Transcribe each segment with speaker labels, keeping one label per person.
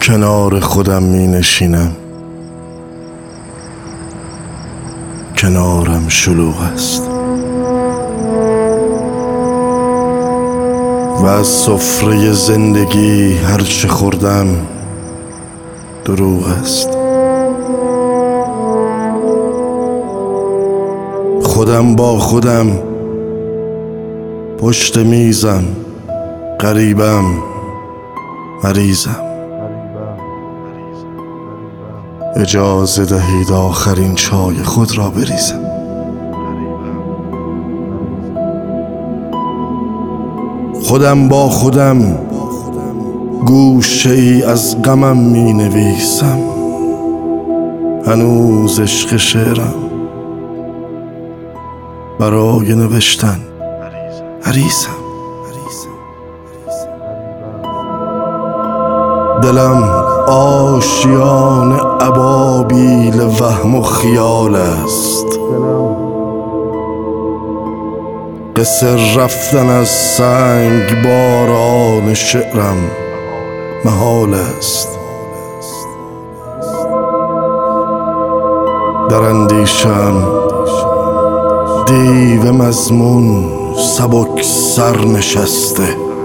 Speaker 1: کنار خودم می نشینم، کنارم شلوغ است و از سفره زندگی هرچه خوردم دروغ است. خودم با خودم پشت میزم، غریبم، مریضم. اجازه دهید آخرین چای خود را بریزم. خودم با خودم گوشه ای از غمم می نویسم. هنوز عشق شعرم برای نوشتن عریزم. دلم آشیان ابابیل وهم و خیال است. قصر رفتن از سنگ باران شعرم محال است. در اندیشم دیو مضمون سبک سر نشسته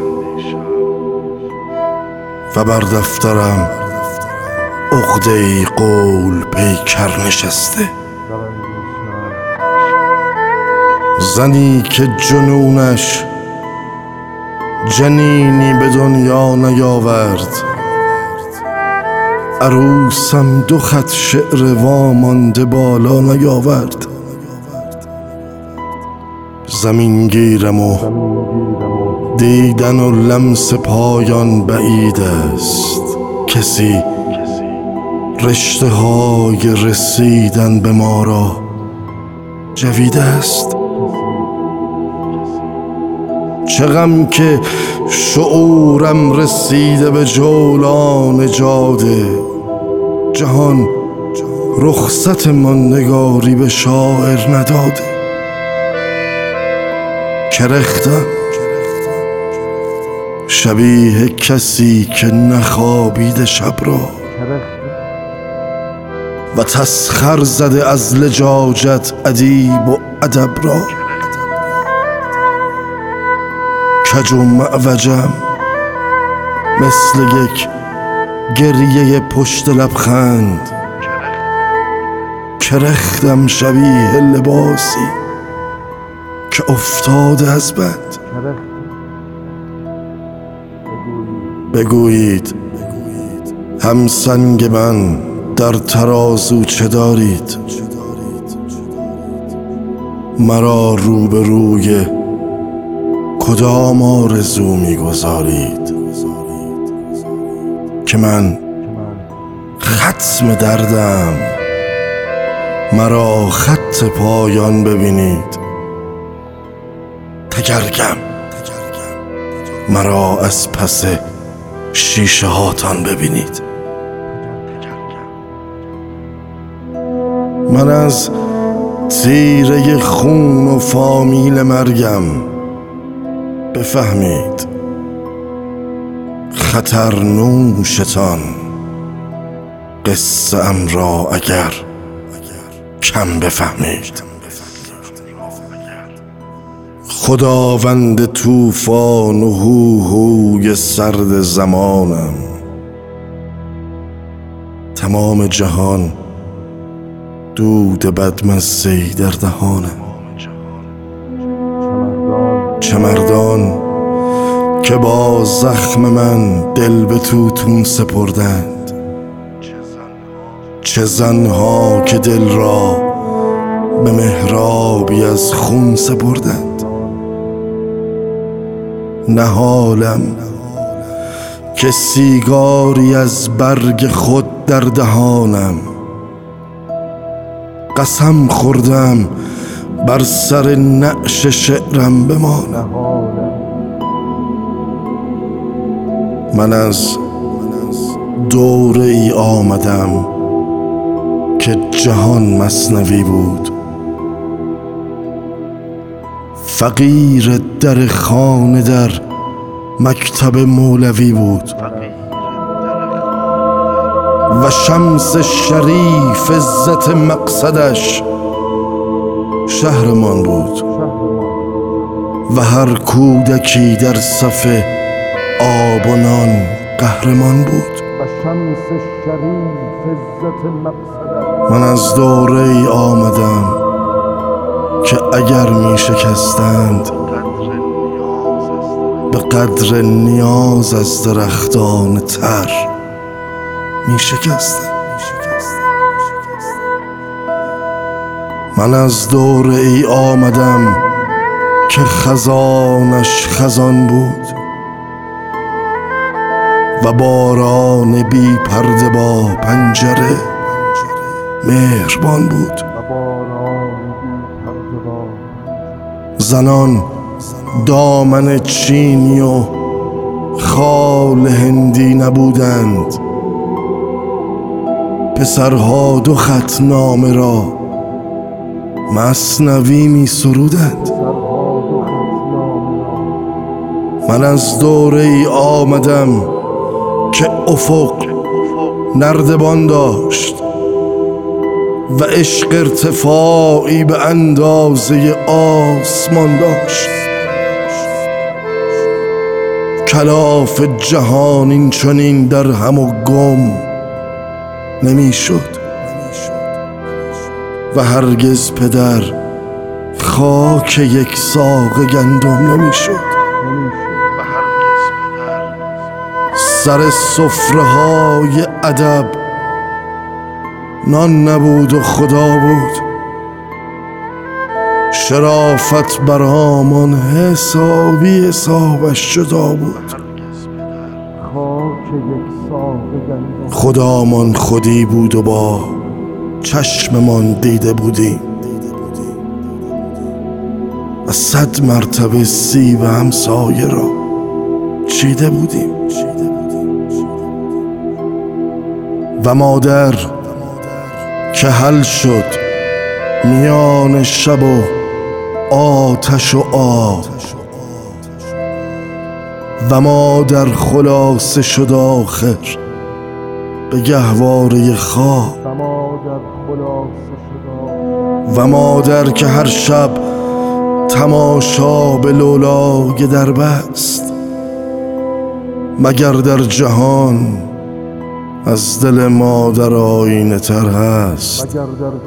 Speaker 1: و بر دفترم عقده‌ای قول پیکر نشسته. زنی که جنونش جنینی به دنیا نیاورد، عروسم دو خط شعر وامانده بالا نیاورد. زمین گیرم و دیدن و لمس پایان بعید است. کسی رشته های رسیدن به ما را جوید است. چه غم که شعورم رسیده به جولان جاده. جهان رخصت ماندگاری به شاعر نداده. کرختم شبیه کسی که نخوابیده شب را و تسخر زده از لجاجت ادیب و ادب را. کج و معوجم مثل یک گریه پشت لبخند. کرختم شبیه لباسی که افتاده از بند. بگویید همسنگ من در ترازو چه دارید؟ مرا روبروی کدام آرزو می‌گذارید که من ختم دردم؟ مرا خط پایان ببینید. تگرگم مرا از پس شیشه هاتان ببینید. من از تیره خون و فامیل مرگم. بفهمید خطرنوشتان قصه ام را اگر کم بفهمید. خداوند طوفان و هوهوی سرد زمانم. تمام جهان دود بدمزه‌ای در دهانم. چه مردان که با زخم من دل به توتون سپردند. چه زنها که دل را به محرابی از خون سپردند. نهالم که سیگاری از برگ خود در دهانم. قسم خوردم بر سر نعش شعرم بمانم. من از دوره ای آمدم که جهان مثنوی بود. فقیر در خانه در مکتب مولوی بود. و شمس شریف عزت مقصدش شهرمان بود و هر کودکی در صف آب و نان قهرمان بود. من از دوره‌ای آمدم که اگر می شکستند به قدر نیاز از درختان تر می شکستند. من از دوره‌ای آمدم که خزانش خزان بود و باران بی پرده با پنجره مهربان بود. زنان دامن چینی و خال هندی نبودند، پسرها 2 خط نامه را مثنوی می سرودند. من از دوره‌ای آمدم که افق نردبان داشت و عشق ارتفاعی به اندازه آسمان داشت. کلاف جهان این چنین در هم و گم نمی شد و هرگز پدر خاک یک ساق گندم نمی شد. سر سفره های ادب نان نبود و خدا بود. شرافت برآمان حسابی حسابش جدا بود. خدامان خودی بود و با چشممان دیده بودیم و 100 مرتبه سیب همسایه را چیده بودیم. و مادر که حل شد میان شب و آتش و آب و مادر خلاصه شد آخر به گهواره خواب. و مادر که هر شب تماشا به لولای در بست، مگر در جهان از دل مادر آینه تر هست.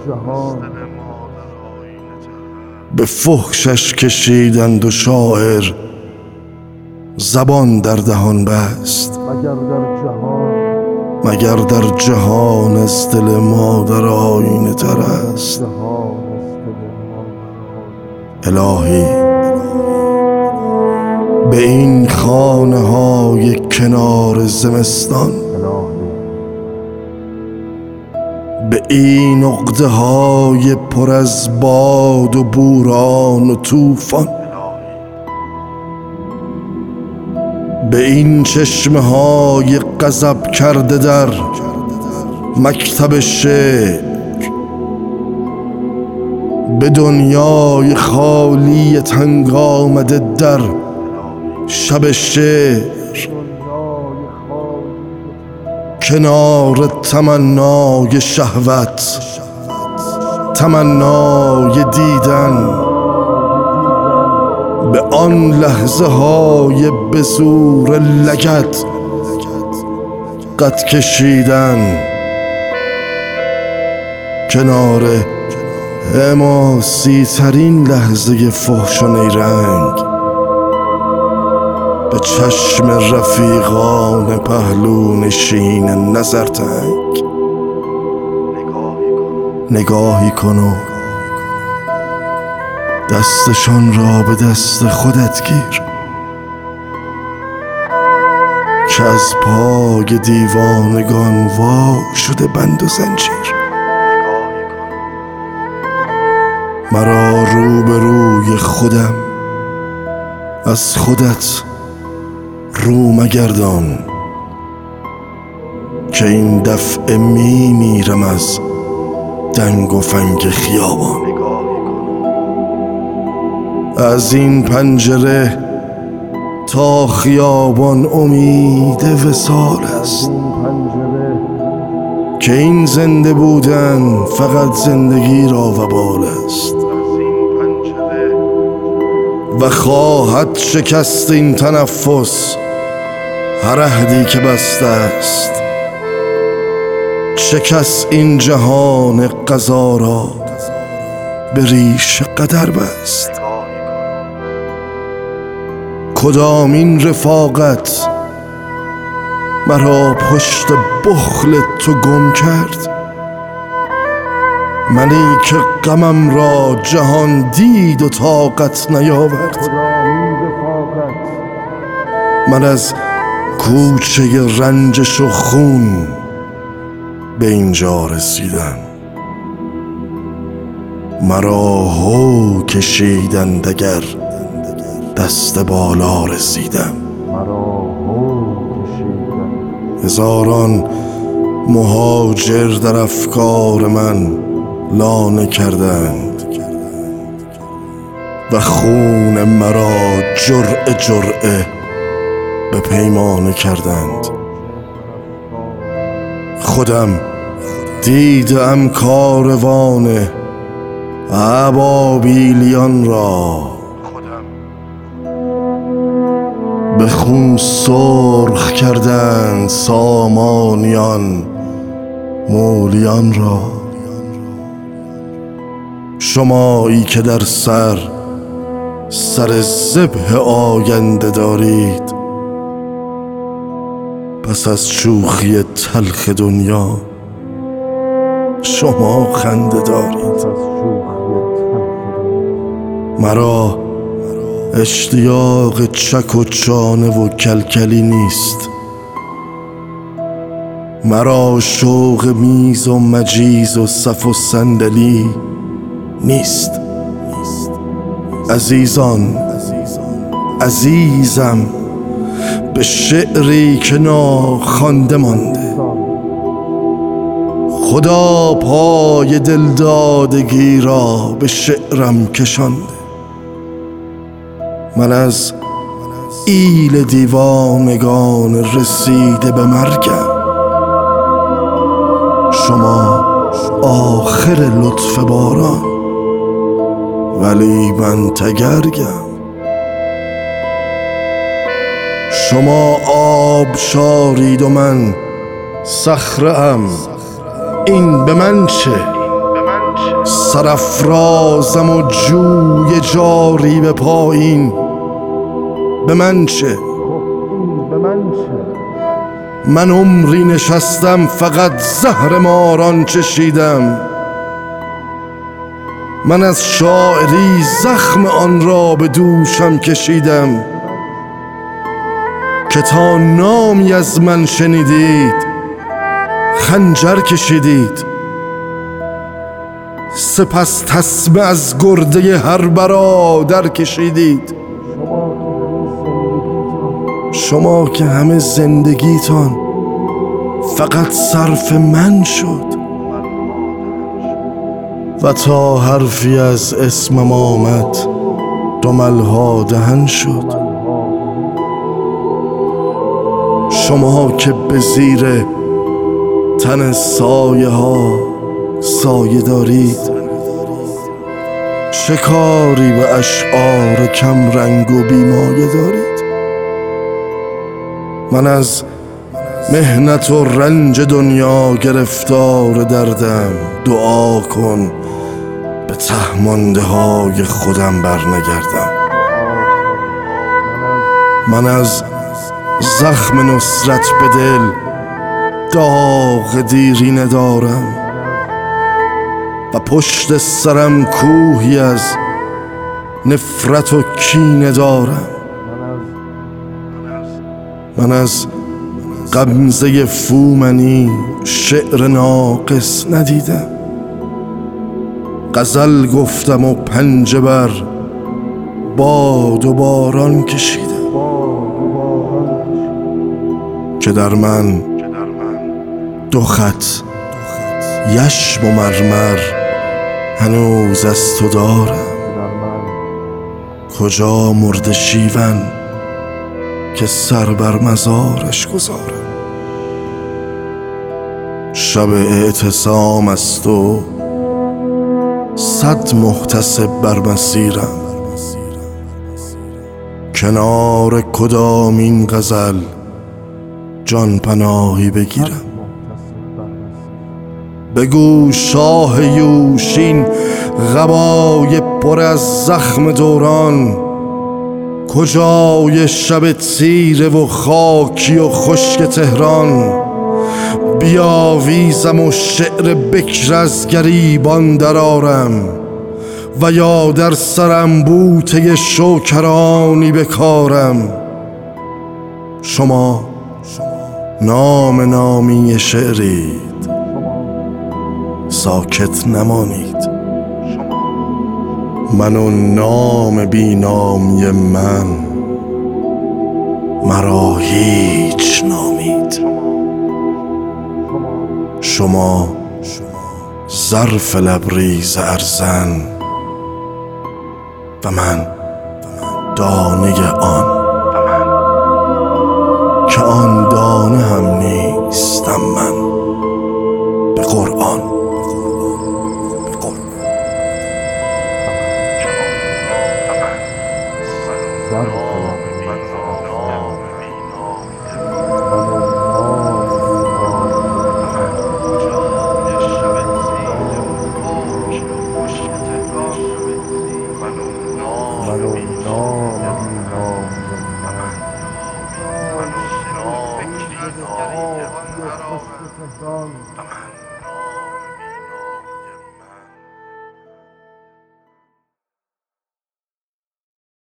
Speaker 1: به فحشش کشیدند و شاعر زبان در دهان بست، مگر در جهان از دل مادر آینه تر است. الهی به این خانه های کنار زمستان، به این عقده های پر از باد و بوران و طوفان، به این چشمه های غضب کرده در مکتب شعر، به دنیای خالی تنگ آمده در شب شعر، کنار تمنای شهوت، تمنای دیدن، به آن لحظه های به زور لگد قد کشیدن، کنار حماسی ترین لحظه فحش و نیرنگ، به چشم رفیقان پهلو نشین نظرتنگ نگاهی کن و دستشان را به دست خودت گیر که از پای دیوانگان وا شده بند و زنجیر. مرا رو به روی خودم از خودت رو مگردان که این دفعه میرم از دنگ و فنگ خیابان. از این پنجره تا خیابان امید وصال است، که این زنده بودن فقط زندگی را وبال است و خواهد شکست این تنفس هر عهدی که بسته است. شکست این جهان قضا را به ریش قدر بست. کدامین رفاقت مرا پشت بخل تو گم کرد؟ منی که غمم را جهان دید و طاقت نیاورد. من از کوچه رنجش و خون به اینجا رسیدم. مرا هو کشیدند اگر دست بالا رسیدم. هزاران مهاجر در افکار من لانه کردند و خون مرا جرعه جرعه به پیمانه کردند. خودم دیدم کاروان ابابیلیان را به خون سرخ کردند سامانیان مولیان را. شمایی که در سر ذبح آینده دارید، پس از شوخی تلخ دنیا شما خنده دارید. مرا اشتیاق چک و چانه و کلکلی نیست. مرا شوق میز و مجیز و صف و صندلی نیست. عزیزم به شعری که ناخوانده مانده. خدا پای دلدادگی را به شعرم کشانده. من از ایل دیوانگان رسیده به مرگم. شما آخر لطف باران ولی من تگرگم. شما آب شارید و من صخره‌ام. این به من چه؟ سرافرازم و جوی جاری به پایین. به من چه؟ من عمری نشستم فقط زهر ماران چشیدم. من از شاعری زخم آن را به دوشم کشیدم که تا نامی از من شنیدید خنجر کشیدید. سپس تسمه از گرده هر برادر کشیدید. شما که همه زندگیتان فقط صرف من شد و تا حرفی از اسمم آمد دملها دهن شد. شما که به زیر تن سایه ها سایه دارید، چه کاری به اشعار کم رنگ و بیمایه دارید؟ من از محنت و رنج دنیا گرفتار دردم. دعا کن به ته مانده های خودم برنگردم. من از زخم نصرت به دل داغ دیرینه دارم و پشت سرم کوهی از نفرت و کینه دارم. من از غمزه فومنی شعر ناقص ندیدم. غزل گفتم و پنجه بر باد و باران کشیدم که در من دو خط یشم و مرمر هنوز از تو دارم. کجا مرد شیون که سر بر مزارش گذارم؟ شب اعتصام است و 100 محتسب بر مسیرم. کنار کدامین غزل جان پناهی بگیرم؟ بگو شاه یوشین قبای پر از زخم دوران کجای شب تیره و خاکی و خشک تهران؟ بیاویزم و شعر بکر از گریبان درآرم و یا در سرم بوته شوکرانی بکارم. شما نام نامی شعرید، ساکت نمانید. من و نام بی نامی من، مرا هیچ نامید. شما ظرف لبریز ارزن و من دانه آن، که آن دانه هم نیستم من. به قرآن
Speaker 2: ظرف